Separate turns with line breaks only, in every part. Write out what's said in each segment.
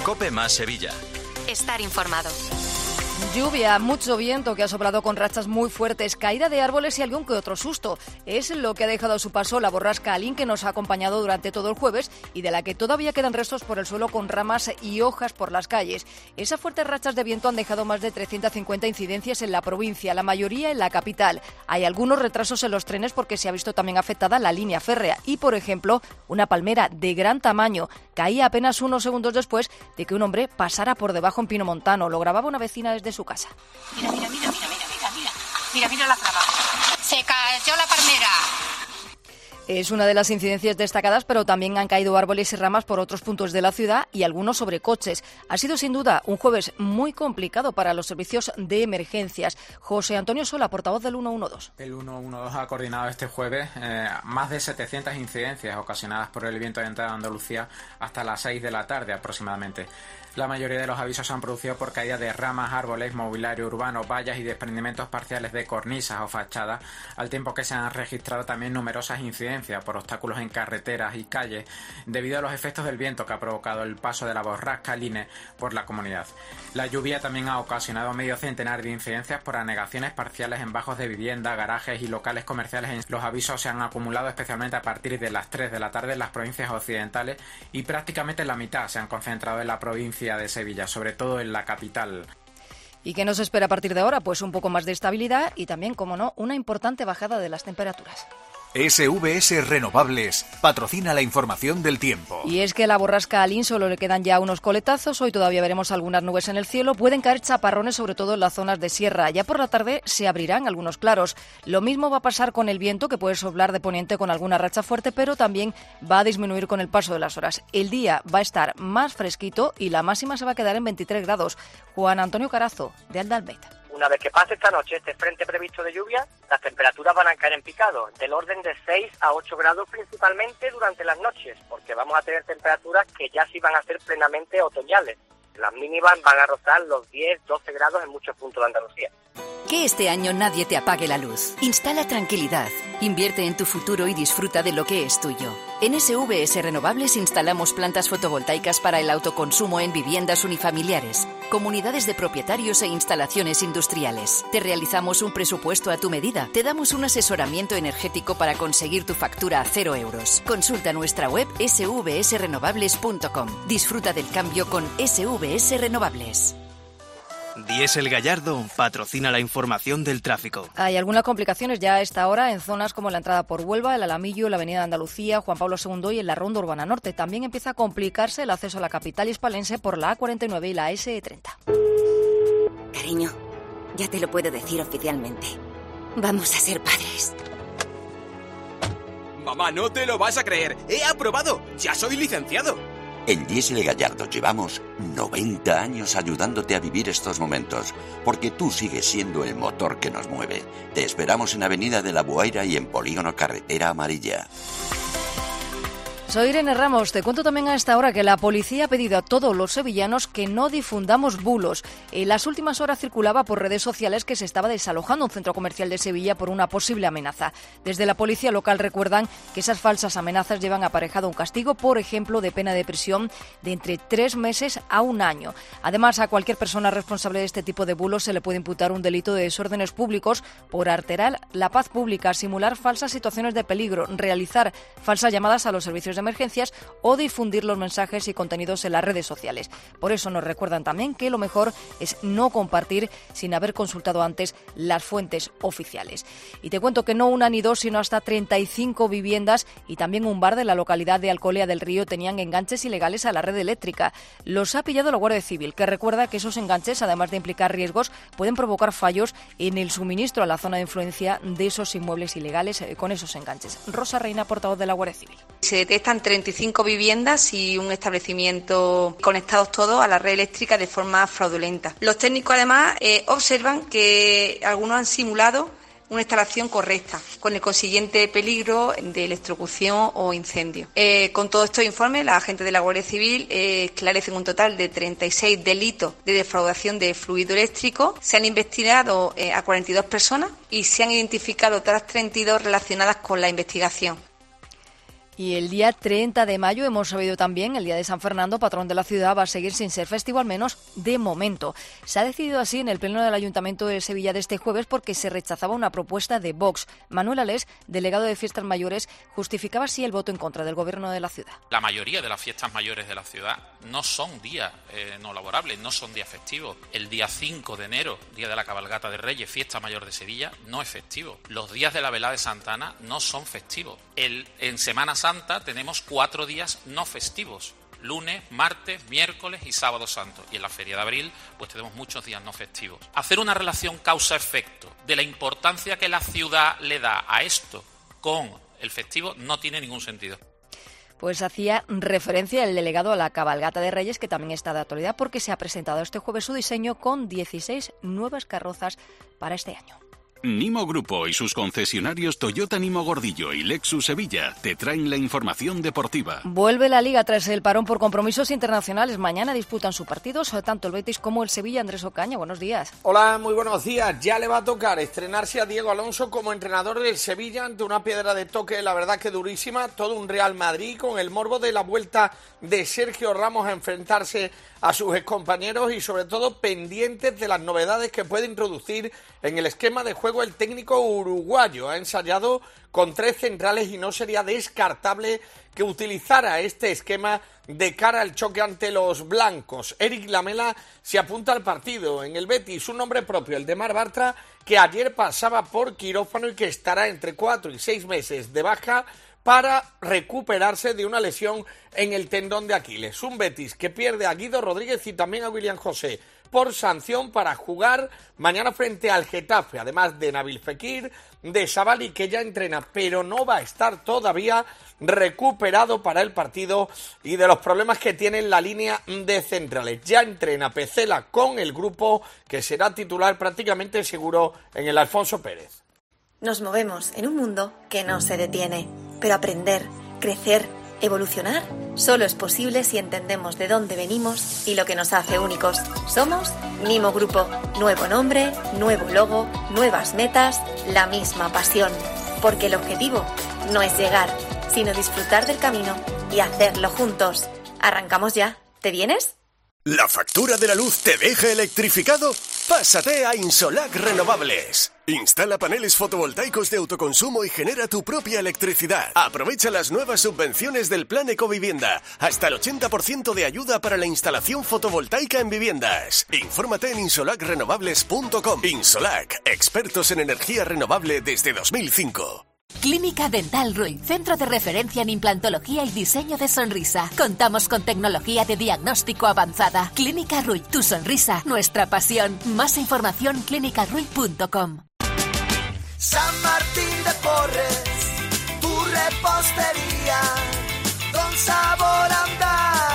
COPE más Sevilla.
Estar informado.
Lluvia, mucho viento que ha soplado con rachas muy fuertes, caída de árboles y algún que otro susto. Es lo que ha dejado a su paso la borrasca Alín, que nos ha acompañado durante todo el jueves y de la que todavía quedan restos por el suelo con ramas y hojas por las calles. Esas fuertes rachas de viento han dejado más de 350 incidencias en la provincia, la mayoría en la capital. Hay algunos retrasos en los trenes porque se ha visto también afectada la línea férrea y, por ejemplo, una palmera de gran tamaño caía apenas unos segundos después de que un hombre pasara por debajo en Pino Montano. Lo grababa una vecina desde su casa.
Mira la trama. Se cayó la palmera.
Es una de las incidencias destacadas, pero también han caído árboles y ramas por otros puntos de la ciudad y algunos sobre coches. Ha sido sin duda un jueves muy complicado para los servicios de emergencias. José Antonio Sola, portavoz del 112.
El 112 ha coordinado este jueves más de 700 incidencias ocasionadas por el viento de entrada de Andalucía hasta las 6 de la tarde aproximadamente. La mayoría de los avisos se han producido por caída de ramas, árboles, mobiliario urbano, vallas y desprendimientos parciales de cornisas o fachadas, al tiempo que se han registrado también numerosas incidencias por obstáculos en carreteras y calles debido a los efectos del viento que ha provocado el paso de la borrasca Line por la comunidad. La lluvia también ha ocasionado medio centenar de incidencias por anegaciones parciales en bajos de vivienda, garajes y locales comerciales. Los avisos se han acumulado especialmente a partir de las 3 de la tarde en las provincias occidentales y prácticamente la mitad se han concentrado en la provincia de Sevilla, sobre todo en la capital.
¿Y qué nos espera a partir de ahora? Pues un poco más de estabilidad y también, como no, una importante bajada de las temperaturas.
SVS Renovables patrocina la información del tiempo.
Y es que a la borrasca Alín solo le quedan ya unos coletazos. Hoy todavía veremos algunas nubes en el cielo. Pueden caer chaparrones, sobre todo en las zonas de sierra. Ya por la tarde se abrirán algunos claros. Lo mismo va a pasar con el viento, que puede soplar de poniente con alguna racha fuerte, pero también va a disminuir con el paso de las horas. El día va a estar más fresquito y la máxima se va a quedar en 23 grados. Juan Antonio Carazo, de Aldalbeta.
Una vez que pase esta noche este frente previsto de lluvia, las temperaturas van a caer en picado, del orden de 6 a 8 grados principalmente durante las noches, porque vamos a tener temperaturas que ya sí van a ser plenamente otoñales. Las mínimas van a rozar los 10-12 grados en muchos puntos de Andalucía.
Que este año nadie te apague la luz. Instala tranquilidad, invierte en tu futuro y disfruta de lo que es tuyo. En SVS Renovables instalamos plantas fotovoltaicas para el autoconsumo en viviendas unifamiliares, comunidades de propietarios e instalaciones industriales. Te realizamos un presupuesto a tu medida. Te damos un asesoramiento energético para conseguir tu factura a 0 euros. Consulta nuestra web svsrenovables.com. Disfruta del cambio con SVS Renovables.
Diesel Gallardo patrocina la información del tráfico.
Hay algunas complicaciones ya a esta hora en zonas como la entrada por Huelva, el Alamillo, la Avenida de Andalucía, Juan Pablo II y en la Ronda Urbana Norte. También empieza a complicarse el acceso a la capital hispalense por la A49 y la SE30.
Cariño, ya te lo puedo decir oficialmente. Vamos a ser padres.
Mamá, no te lo vas a creer. ¡He aprobado! ¡Ya soy licenciado!
En Diesel Gallardo llevamos 90 años ayudándote a vivir estos momentos, porque tú sigues siendo el motor que nos mueve. Te esperamos en Avenida de la Buaira y en Polígono Carretera Amarilla.
Soy Irene Ramos. Te cuento también a esta hora que la policía ha pedido a todos los sevillanos que no difundamos bulos. En las últimas horas circulaba por redes sociales que se estaba desalojando un centro comercial de Sevilla por una posible amenaza. Desde la policía local recuerdan que esas falsas amenazas llevan aparejado un castigo, por ejemplo, de pena de prisión de entre 3 meses a 1 año. Además, a cualquier persona responsable de este tipo de bulos se le puede imputar un delito de desórdenes públicos por alterar la paz pública, simular falsas situaciones de peligro, realizar falsas llamadas a los servicios de emergencias o difundir los mensajes y contenidos en las redes sociales. Por eso nos recuerdan también que lo mejor es no compartir sin haber consultado antes las fuentes oficiales. Y te cuento que no una ni dos, sino hasta 35 viviendas y también un bar de la localidad de Alcolea del Río tenían enganches ilegales a la red eléctrica. Los ha pillado la Guardia Civil, que recuerda que esos enganches, además de implicar riesgos, pueden provocar fallos en el suministro a la zona de influencia de esos inmuebles ilegales con esos enganches. Rosa Reina, portavoz de la Guardia Civil.
Se detectan 35 viviendas y un establecimiento conectados todos a la red eléctrica de forma fraudulenta. Los técnicos además observan que algunos han simulado una instalación correcta, con el consiguiente peligro de electrocución o incendio. Con todos estos informes, la agentes de la Guardia Civil esclarecen un total de 36 delitos de defraudación de fluido eléctrico. Se han investigado a 42 personas y se han identificado otras 32 relacionadas con la investigación.
Y el día 30 de mayo, hemos sabido también, el día de San Fernando, patrón de la ciudad, va a seguir sin ser festivo, al menos de momento. Se ha decidido así en el pleno del Ayuntamiento de Sevilla de este jueves porque se rechazaba una propuesta de Vox. Manuel Alés, delegado de Fiestas Mayores, justificaba así el voto en contra del gobierno de la ciudad.
La mayoría de las fiestas mayores de la ciudad no son días no laborables, no son días festivos. El día 5 de enero, día de la cabalgata de Reyes, fiesta mayor de Sevilla, no es festivo. Los días de la velada de Santa Ana no son festivos. En Semana Santa tenemos 4 días no festivos: lunes, martes, miércoles y sábado santo. Y en la Feria de Abril pues tenemos muchos días no festivos. Hacer una relación causa-efecto de la importancia que la ciudad le da a esto con el festivo no tiene ningún sentido.
Pues hacía referencia el delegado a la cabalgata de Reyes, que también está de actualidad porque se ha presentado este jueves su diseño con 16 nuevas carrozas para este año.
Nimo Grupo y sus concesionarios Toyota Nimo Gordillo y Lexus Sevilla te traen la información deportiva.
Vuelve la Liga tras el parón por compromisos internacionales. Mañana disputan sus partidos tanto el Betis como el Sevilla. Andrés Ocaña, buenos días.
Hola, muy buenos días. Ya le va a tocar estrenarse a Diego Alonso como entrenador del Sevilla ante una piedra de toque, la verdad que durísima. Todo un Real Madrid con el morbo de la vuelta de Sergio Ramos a enfrentarse a sus excompañeros y sobre todo pendientes de las novedades que puede introducir en el esquema de juego el técnico uruguayo. Ha ensayado con 3 centrales y no sería descartable que utilizara este esquema de cara al choque ante los blancos. Eric Lamela se apunta al partido. En el Betis, un nombre propio, el de Mar Bartra, que ayer pasaba por quirófano y que estará entre 4 y 6 meses de baja para recuperarse de una lesión en el tendón de Aquiles. Un Betis que pierde a Guido Rodríguez y también a William José por sanción para jugar mañana frente al Getafe, además de Nabil Fekir, de Sabali, que ya entrena, pero no va a estar todavía recuperado para el partido, y de los problemas que tiene en la línea de centrales. Ya entrena Pecela con el grupo, que será titular prácticamente seguro en el Alfonso Pérez.
Nos movemos en un mundo que no se detiene, pero aprender, crecer, evolucionar, solo es posible si entendemos de dónde venimos y lo que nos hace únicos. Somos Nimo Grupo. Nuevo nombre, nuevo logo, nuevas metas, la misma pasión. Porque el objetivo no es llegar, sino disfrutar del camino y hacerlo juntos. ¿Arrancamos ya? ¿Te vienes?
¿La factura de la luz te deja electrificado? Pásate a Insolac Renovables. Instala paneles fotovoltaicos de autoconsumo y genera tu propia electricidad. Aprovecha las nuevas subvenciones del Plan Ecovivienda. Hasta el 80% de ayuda para la instalación fotovoltaica en viviendas. Infórmate en insolacrenovables.com. Insolac, expertos en energía renovable desde 2005.
Clínica Dental Ruy, centro de referencia en implantología y diseño de sonrisa. Contamos con tecnología de diagnóstico avanzada. Clínica Ruy, tu sonrisa, nuestra pasión. Más información clinicaruy.com.
San Martín de Porres, tu repostería, con sabor a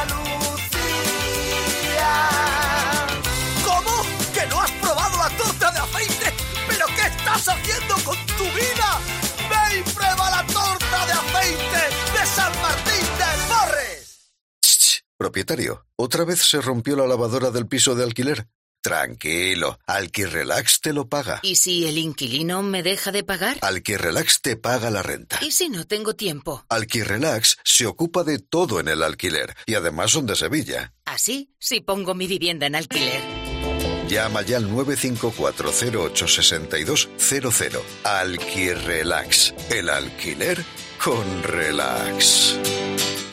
Andalucía. ¿Cómo? ¿Que no has probado la torta de aceite? ¿Pero qué estás haciendo con tu vida? ¡Ve y prueba la torta de aceite de San Martín de Porres!
Shh, propietario, ¿otra vez se rompió la lavadora del piso de alquiler? Tranquilo, Alquirrelax te lo paga.
¿Y si el inquilino me deja de pagar?
Alquirrelax te paga la renta.
¿Y si no tengo tiempo?
Alquirrelax se ocupa de todo en el alquiler y además son de Sevilla.
¿Así? Si pongo mi vivienda en alquiler.
Llama ya al 954-08-6200. Alquirrelax, el alquiler con relax.